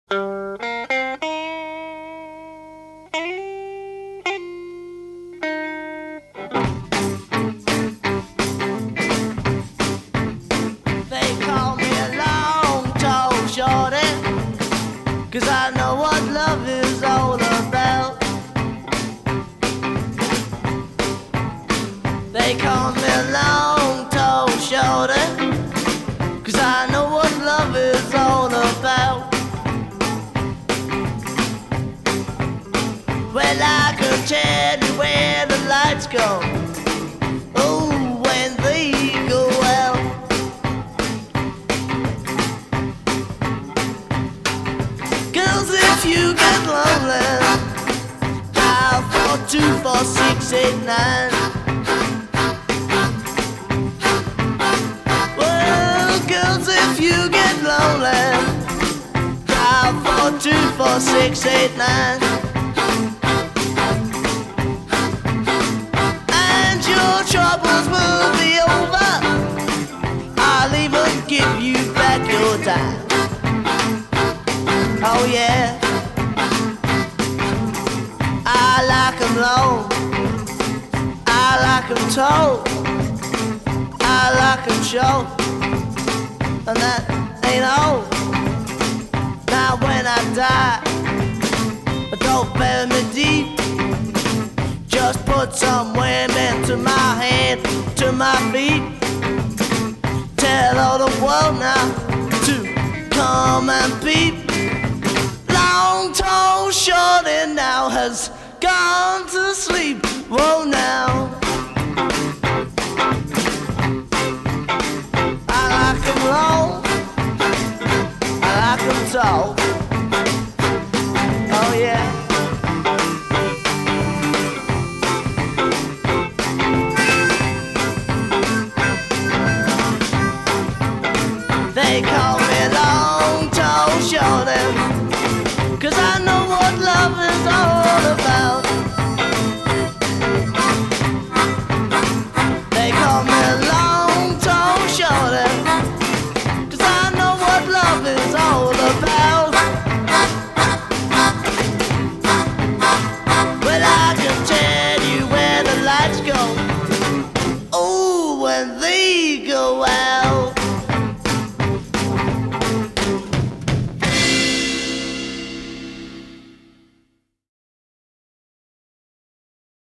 They call me a long, tall shorty, 'cause I know what love is all about. They call me a long, tall shorty, 'cause I know what love is all about. Well, I can tell you where the lights go. Oh, when they go out. Girls, if you get lonely, dial 424-689. Well, girls, if you get lonely, dial 424-689. And your troubles will be over. I'll even give you back your time. Oh yeah, I like 'em long, I like 'em tall, I like 'em short, and that ain't all. Now when I die, don't bury me deep. Just put some women to my hand, to my feet. Tell all the world now to come and peep. Long, tall, shorty now has gone to sleep. Whoa now, I like 'em long, I like 'em tall. Oh yeah. They call